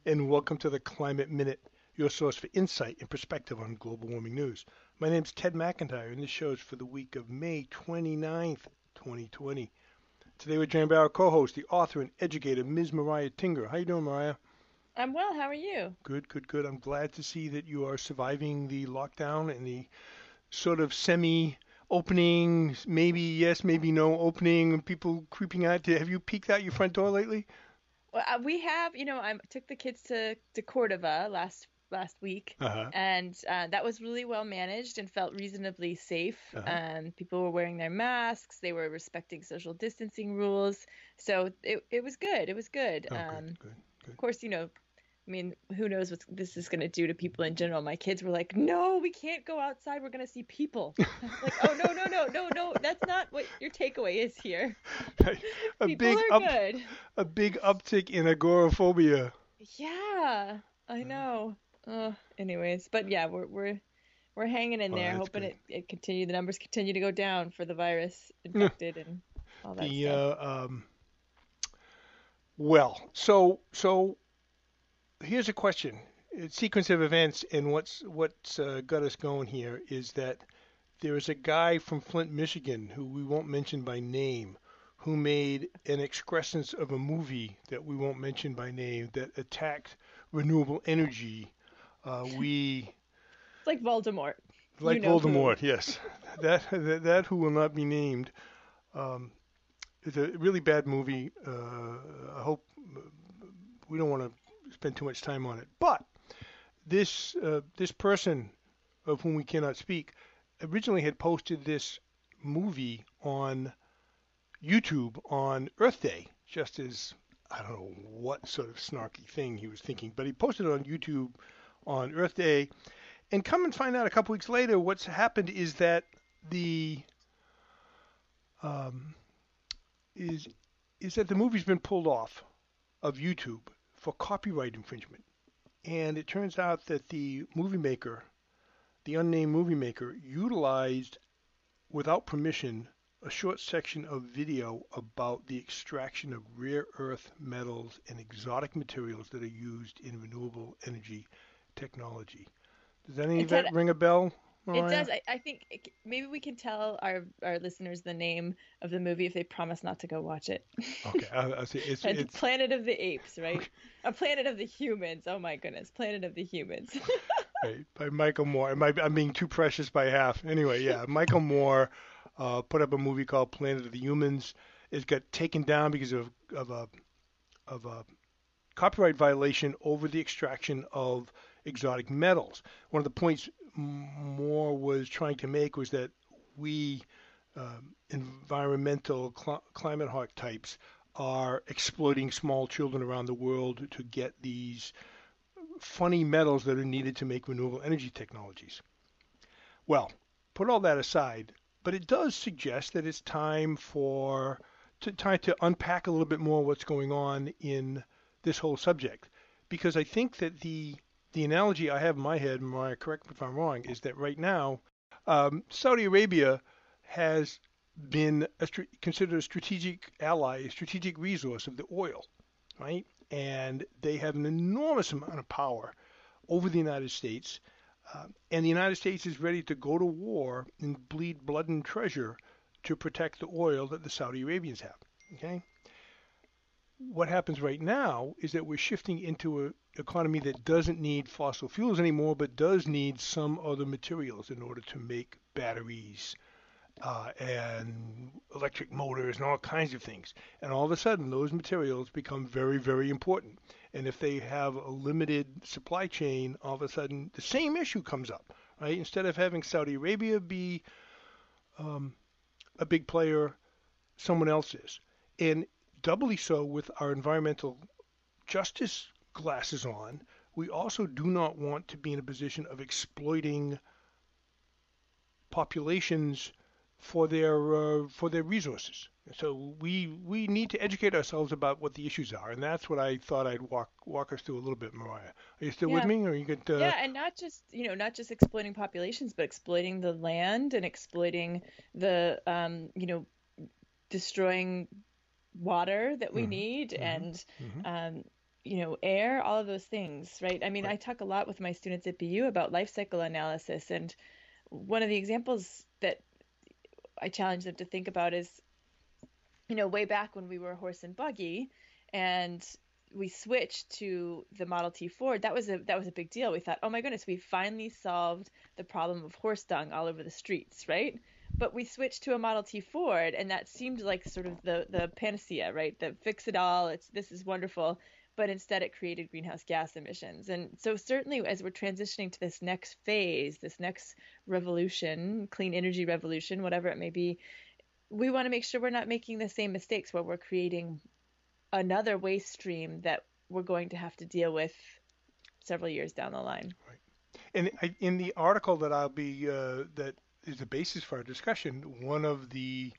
and welcome to the Climate Minute, your source for insight and perspective on global warming news. My name is Ted McIntyre, and this show is for the week of May 29th, 2020. Today we're joined by our co-host, the author and educator, Ms. Mariah Tinger. How you doing, Mariah? I'm well. How are you? Good, good, good. I'm glad to see that you are surviving the lockdown and the sort of semi-opening, maybe yes, maybe no opening, people creeping out. Have you peeked out your front door lately? Well, we have, I took the kids to Cordova last week, Uh-huh. and that was really well managed and felt reasonably safe. Uh-huh. People were wearing their masks, they were respecting social distancing rules, so it was good. It was good. Oh, good, good, good. Of course, I mean, who knows what this is going to do to people in general. My kids were like, "No, we can't go outside. We're going to see people." I was like, "Oh, no, no, no, no, no. That's not what your takeaway is here. A People big are up good." a big uptick in agoraphobia. Yeah, I know. Anyways, but yeah, we're hanging in Well, there, that's hoping good. the numbers continue to go down for the virus Yeah, infected and all that The stuff. so here's a question. A sequence of events, and what's got us going here is that there is a guy from Flint, Michigan, who we won't mention by name, who made an excrescence of a movie that we won't mention by name that attacked renewable energy. We It's like Voldemort. You like know who. Voldemort, yes. That who will not be named. Um, it's a really bad movie. I hope we don't want to spend too much time on it. But this person of whom we cannot speak originally had posted this movie on YouTube on Earth Day, just as I don't know what sort of snarky thing he was thinking, but he posted it on YouTube on Earth Day. And come and find out a couple weeks later, what's happened is that the um, is is that the movie's been pulled off of YouTube for copyright infringement. And it turns out that the movie maker, the unnamed movie maker, utilized without permission a short section of video about the extraction of rare earth metals and exotic materials that are used in renewable energy technology. Does any And of that Ted, ring a bell, it Mariah? does. I think maybe we can tell our listeners the name of the movie if they promise not to go watch it. Okay, I'll say And it's Planet of the Apes, right? okay, A Planet of the Humans. Oh my goodness, Planet of the Humans. right, by Michael Moore. I'm being too precious by half. Anyway, yeah, Michael Moore put up a movie called Planet of the Humans. It got taken down because of a of a copyright violation over the extraction of exotic metals. One of the points Moore was trying to make was that we environmental climate hawk types are exploiting small children around the world to get these funny metals that are needed to make renewable energy technologies. Well, put all that aside, but it does suggest that it's time for to unpack a little bit more what's going on in this whole subject, because I think that the analogy I have in my head, Mariah, correct me if I'm wrong, is that right now Saudi Arabia has been considered a strategic ally, a strategic resource of the oil, right? And they have an enormous amount of power over the United States. And the United States is ready to go to war and bleed blood and treasure to protect the oil that the Saudi Arabians have. Okay? What happens right now is that we're shifting into an economy that doesn't need fossil fuels anymore, but does need some other materials in order to make batteries, and electric motors and all kinds of things. And all of a sudden, those materials become very, very important. And if they have a limited supply chain, all of a sudden the same issue comes up, right? Instead of having Saudi Arabia be um, a big player, someone else is. And doubly so with our environmental justice glasses on, we also do not want to be in a position of exploiting populations for their resources. So we need to educate ourselves about what the issues are, and that's what I thought I'd walk us through a little bit, Mariah. Are you still with Yeah. me, or you could? Yeah, and not just exploiting populations, but exploiting the land and exploiting the destroying water that we Hmm. need Hmm. and Hmm. um air, all of those things, right? I mean, Right. I talk a lot with my students at BU about life cycle analysis, and one of the examples that I challenge them to think about is, way back when we were horse and buggy, and we switched to the Model T Ford. That was a big deal. We thought, oh my goodness, we finally solved the problem of horse dung all over the streets, right? But we switched to a Model T Ford, and that seemed like sort of the panacea, right? The fix it all. This is wonderful. But instead, it created greenhouse gas emissions. And so, certainly, as we're transitioning to this next phase, this next revolution, clean energy revolution, whatever it may be, we want to make sure we're not making the same mistakes where we're creating another waste stream that we're going to have to deal with several years down the line. Right. And in the article that that is the basis for our discussion, one of the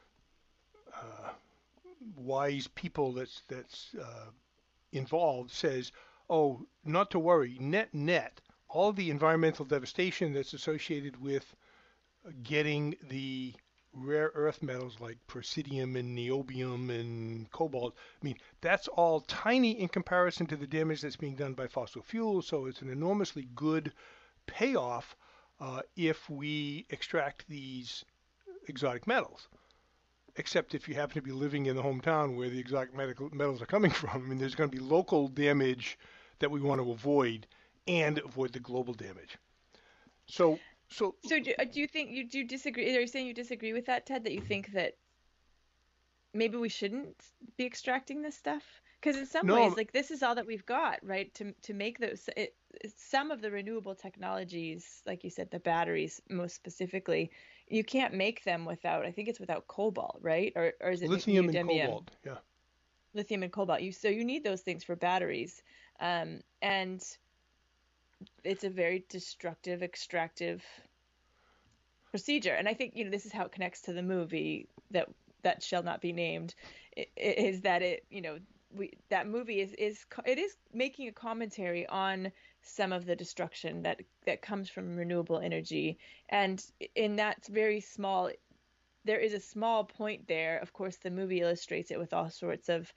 uh, wise people that's involved says, "Oh, not to worry. Net net, all the environmental devastation that's associated with getting the rare earth metals like praseodymium and niobium and cobalt, I mean, that's all tiny in comparison to the damage that's being done by fossil fuels. So it's an enormously good payoff if we extract these exotic metals. Except if you happen to be living in the hometown where the exotic metals are coming from. I mean, there's going to be local damage that we want to avoid and avoid the global damage. So, so So do you think you do disagree? Are you saying you disagree with that, Ted? That you think that maybe we shouldn't be extracting this stuff? Because in some ways, no, like this is all that we've got, right? To make some of the renewable technologies, like you said, the batteries most specifically, you can't make them without. I think it's without cobalt, right? Or is it lithium and neodymium? cobalt. Yeah. Lithium and cobalt. You need those things for batteries, and it's a very destructive, extractive procedure. And I think this is how it connects to the movie that shall not be named. Is that that movie is making a commentary on some of the destruction that comes from renewable energy, and in that very small there is a small point there. Of course, the movie illustrates it with all sorts of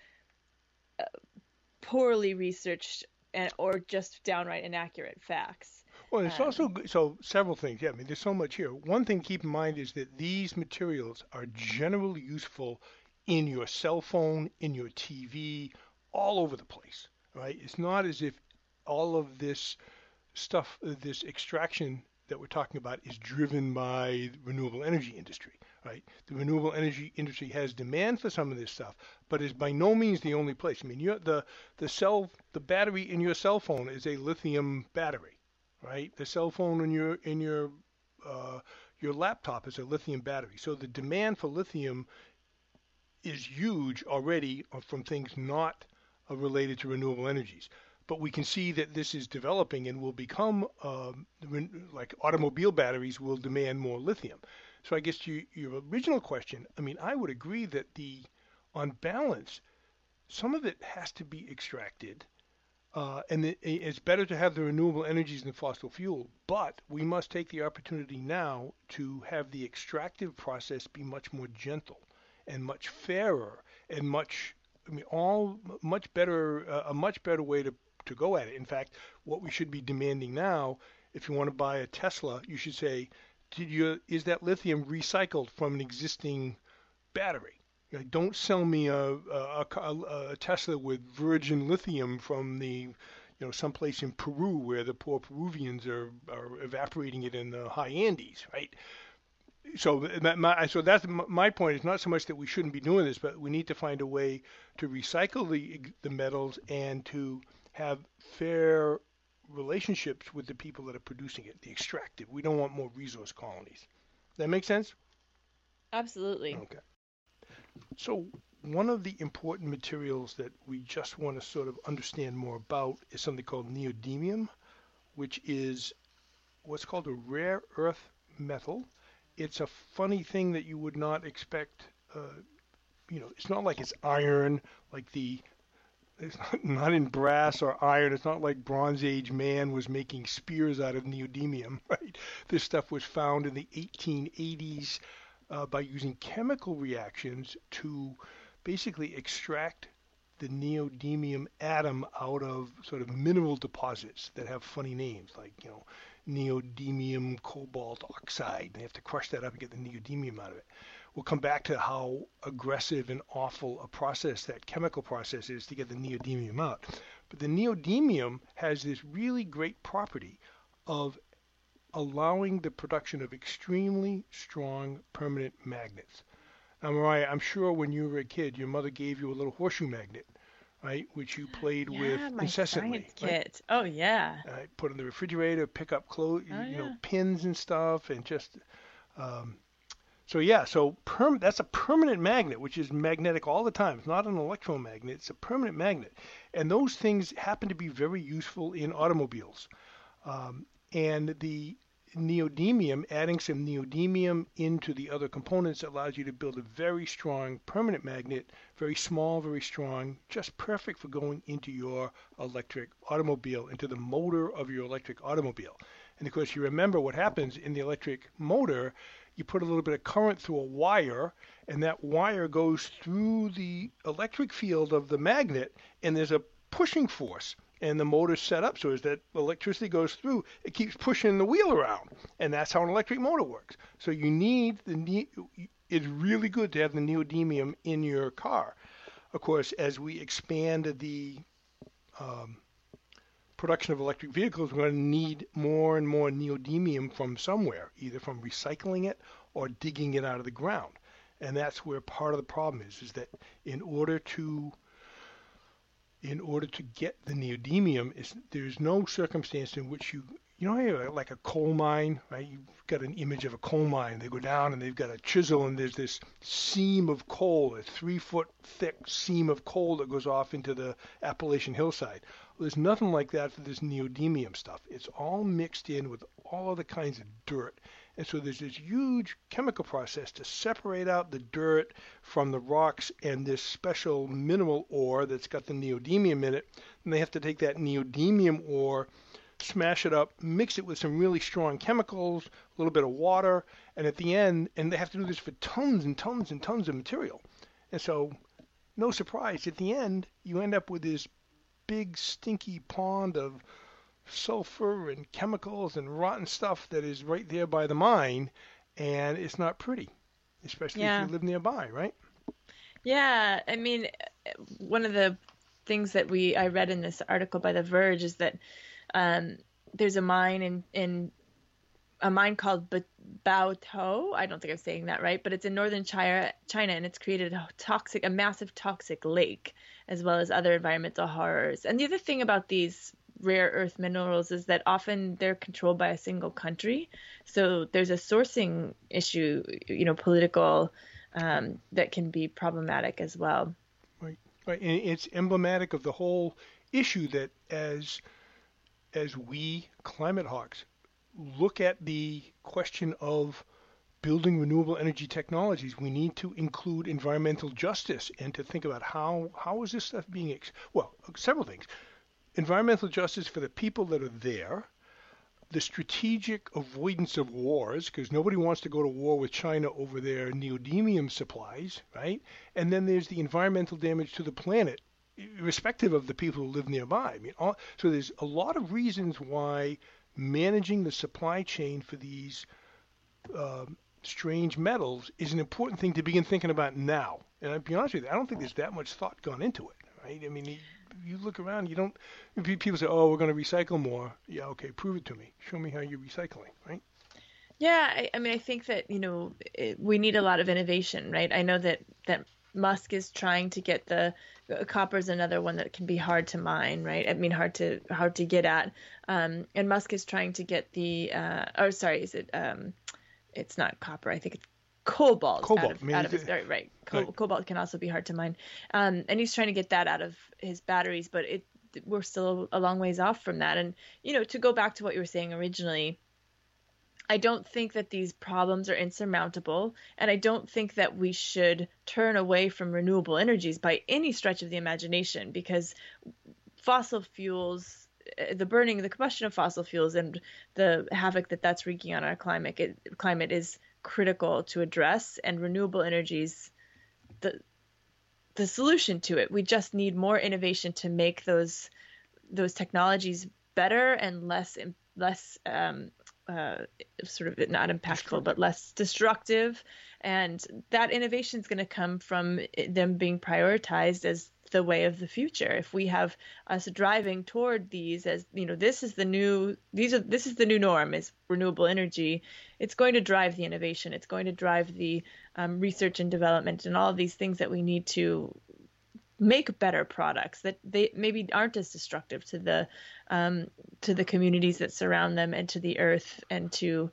poorly researched or just downright inaccurate facts. Well, it's also Um, so several things. Yeah, I mean, there's so much here. One thing to keep in mind is that these materials are generally useful in your cell phone, in your TV, all over the place, right? It's not as if all of this stuff, this extraction that we're talking about is driven by the renewable energy industry, right? The renewable energy industry has demand for some of this stuff, but is by no means the only place. I mean, the battery in your cell phone is a lithium battery, right? The cell phone uh, your laptop is a lithium battery. So the demand for lithium is huge already from things not related to renewable energies. But we can see that this is developing and will become like automobile batteries will demand more lithium. So I guess to your original question, I mean, I would agree that on balance, some of it has to be extracted, and it's better to have the renewable energies than fossil fuel. But we must take the opportunity now to have the extractive process be much more gentle and much fairer and I mean, all much better, a much better way to go at it. In fact, what we should be demanding now, if you want to buy a Tesla, you should say, is that lithium recycled from an existing battery? Don't sell me a Tesla with virgin lithium from someplace in Peru where the poor Peruvians are evaporating it in the high Andes, right? So that's my point. It's not so much that we shouldn't be doing this, but we need to find a way to recycle the metals and to have fair relationships with the people that are producing it, the extractive. We don't want more resource colonies. That make sense? Absolutely. Okay. So one of the important materials that we just want to sort of understand more about is something called neodymium, which is what's called a rare earth metal. It's a funny thing that you would not expect. It's not like it's iron, like it's not in brass or iron. It's not like Bronze Age man was making spears out of neodymium, right? This stuff was found in the 1880s by using chemical reactions to basically extract the neodymium atom out of sort of mineral deposits that have funny names, like, neodymium cobalt oxide. They have to crush that up and get the neodymium out of it. We'll come back to how aggressive and awful a process that chemical process is to get the neodymium out. But the neodymium has this really great property of allowing the production of extremely strong permanent magnets. Now, Mariah, I'm sure when you were a kid, your mother gave you a little horseshoe magnet, right, which you played with my incessantly. science kit. Oh yeah. Put in the refrigerator, pick up clothes, pins and stuff, and just that's a permanent magnet, which is magnetic all the time. It's not an electromagnet; it's a permanent magnet, and those things happen to be very useful in automobiles. And the neodymium, adding some neodymium into the other components allows you to build a very strong permanent magnet, very small, very strong, just perfect for going into your electric automobile, into the motor of your electric automobile. And of course, you remember what happens in the electric motor. You put a little bit of current through a wire, and that wire goes through the electric field of the magnet, and there's a pushing force. And the motor's set up so as that electricity goes through, it keeps pushing the wheel around. And that's how an electric motor works. So you need it's really good to have the neodymium in your car. Of course, as we expand the production of electric vehicles, we're going to need more and more neodymium from somewhere, either from recycling it or digging it out of the ground. And that's where part of the problem is that in order to get the neodymium, there's no circumstance in which like a coal mine, right? You've got an image of a coal mine. They go down and they've got a chisel and there's this seam of coal, a 3-foot thick seam of coal that goes off into the Appalachian hillside. Well, there's nothing like that for this neodymium stuff. It's all mixed in with all other kinds of dirt. And so there's this huge chemical process to separate out the dirt from the rocks and this special mineral ore that's got the neodymium in it. And they have to take that neodymium ore, smash it up, mix it with some really strong chemicals, a little bit of water, and at the end, and they have to do this for tons and tons and tons of material. And so, no surprise, at the end, you end up with this big stinky pond of sulfur and chemicals and rotten stuff that is right there by the mine, and it's not pretty, especially if you live nearby, right? Yeah, I mean, one of the things that I read in this article by The Verge is that there's a mine in a mine called Baotou. I don't think I'm saying that right, but it's in northern China, and it's created a massive toxic lake, as well as other environmental horrors. And the other thing about these rare earth minerals is that often they're controlled by a single country. So there's a sourcing issue, political, that can be problematic as well. Right. And it's emblematic of the whole issue that as we climate hawks look at the question of building renewable energy technologies, we need to include environmental justice and to think about how is this stuff being several things. Environmental justice for the people that are there, the strategic avoidance of wars, because nobody wants to go to war with China over their neodymium supplies, right? And then there's the environmental damage to the planet, irrespective of the people who live nearby. I mean, so there's a lot of reasons why managing the supply chain for these strange metals is an important thing to begin thinking about now. And I'll be honest with you, I don't think there's that much thought gone into it, right? I mean, you look around, people say, oh, we're going to recycle more. Yeah, okay, prove it to me. Show me how you're recycling, right? Yeah, I mean, I think that, we need a lot of innovation, right? I know that Musk is trying to get copper is another one that can be hard to mine, right? I mean, hard to get at. And Musk is trying to get it's not copper. I think it's cobalt. Out of his, right. Cobalt can also be hard to mine. And he's trying to get that out of his batteries, but we're still a long ways off from that. And, to go back to what you were saying originally, I don't think that these problems are insurmountable, and I don't think that we should turn away from renewable energies by any stretch of the imagination, because fossil fuels, the combustion of fossil fuels and the havoc that's wreaking on our climate is critical to address, and renewable energies, the solution to it. We just need more innovation to make those technologies better and less sort of not impactful, but less destructive. And that innovation is going to come from them being prioritized as the way of the future. If we have us driving toward these as, this is the new norm is renewable energy, it's going to drive the innovation. It's going to drive the research and development and all of these things that we need to make better products that they maybe aren't as destructive to the communities that surround them and to the earth and to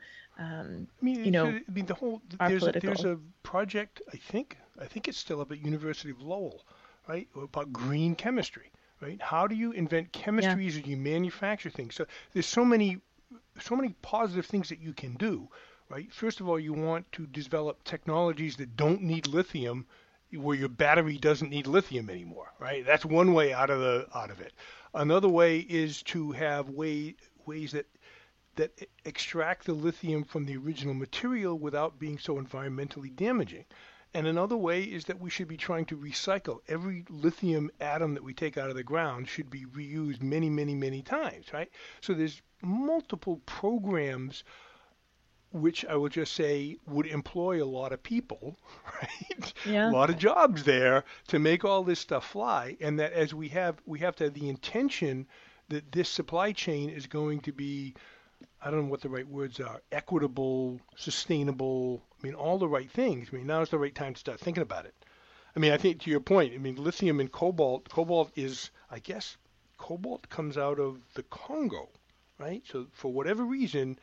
there's a project, I think it's still up at University of Lowell, right, about green chemistry, right? How do you invent chemistries and you manufacture things? So there's so many positive things that you can do, right? First of all, you want to develop technologies that don't need lithium, where your battery doesn't need lithium anymore, right? That's one way out of it. Another way is to have ways that extract the lithium from the original material without being so environmentally damaging. And another way is that we should be trying to recycle. Every lithium atom that we take out of the ground should be reused many, many, many times, right? So there's multiple programs which I will just say would employ a lot of people, right? Yeah. A lot of jobs there to make all this stuff fly. And that as we have to have the intention that this supply chain is going to be, I don't know what the right words are, equitable, sustainable, all the right things. Now is the right time to start thinking about it. I think to your point, lithium and cobalt is, I guess, cobalt comes out of the Congo, right? So for whatever reason,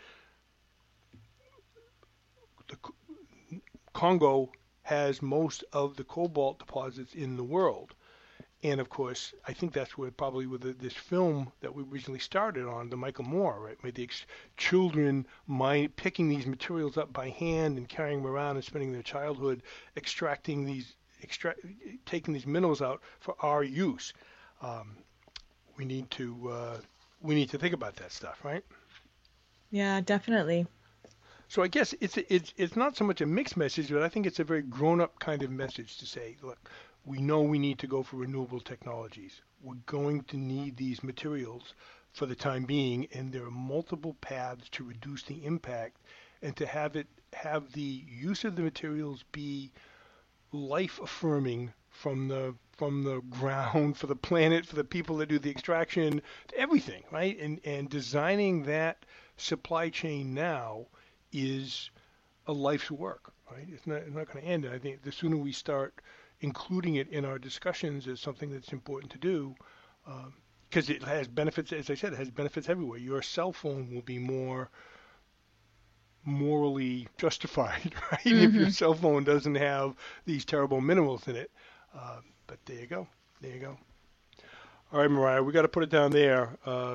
the Congo has most of the cobalt deposits in the world. And of course, I think that's where probably with this film that we originally started on, the Michael Moore, right, with the children picking these materials up by hand and carrying them around and spending their childhood taking these minerals out for our use. We need to think about that stuff, right? Yeah, definitely. So I guess it's not so much a mixed message, but I think it's a very grown-up kind of message to say, look, we know we need to go for renewable technologies. We're going to need these materials for the time being, and there are multiple paths to reduce the impact and to have the use of the materials be life-affirming from the ground, for the planet, for the people that do the extraction, everything, right? And designing that supply chain now is a life's work, right? It's not going to end. And I think the sooner we start including it in our discussions as something that's important to do, because it has benefits, as I said, it has benefits everywhere. Your cell phone will be more morally justified, right? Mm-hmm. If your cell phone doesn't have these terrible minerals in it. But there you go. All right, Mariah, we got to put it down there.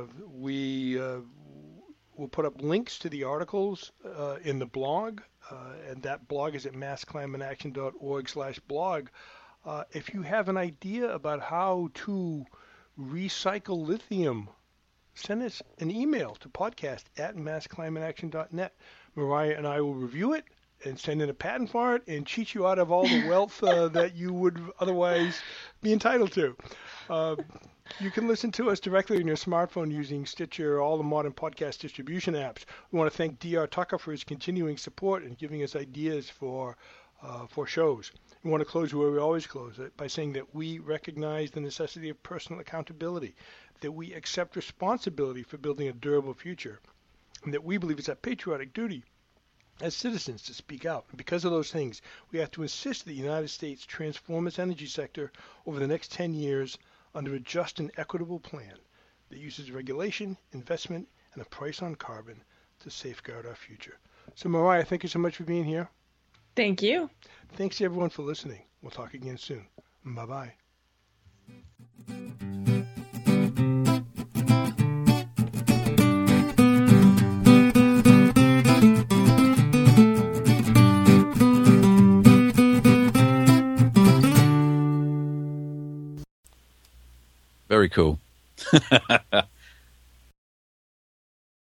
We'll put up links to the articles in the blog, and that blog is at massclimateaction.org/blog. If you have an idea about how to recycle lithium, send us an email to podcast@massclimateaction.net. Mariah and I will review it and send in a patent for it and cheat you out of all the wealth that you would otherwise be entitled to. You can listen to us directly on your smartphone using Stitcher, all the modern podcast distribution apps. We want to thank D.R. Tucker for his continuing support and giving us ideas for shows. We want to close where we always close it, by saying that we recognize the necessity of personal accountability, that we accept responsibility for building a durable future, and that we believe it's a patriotic duty as citizens to speak out. And because of those things, we have to insist that the United States transform its energy sector over the next 10 years under a just and equitable plan that uses regulation, investment, and a price on carbon to safeguard our future. So, Mariah, thank you so much for being here. Thank you. Thanks to everyone for listening. We'll talk again soon. Bye-bye. Very cool.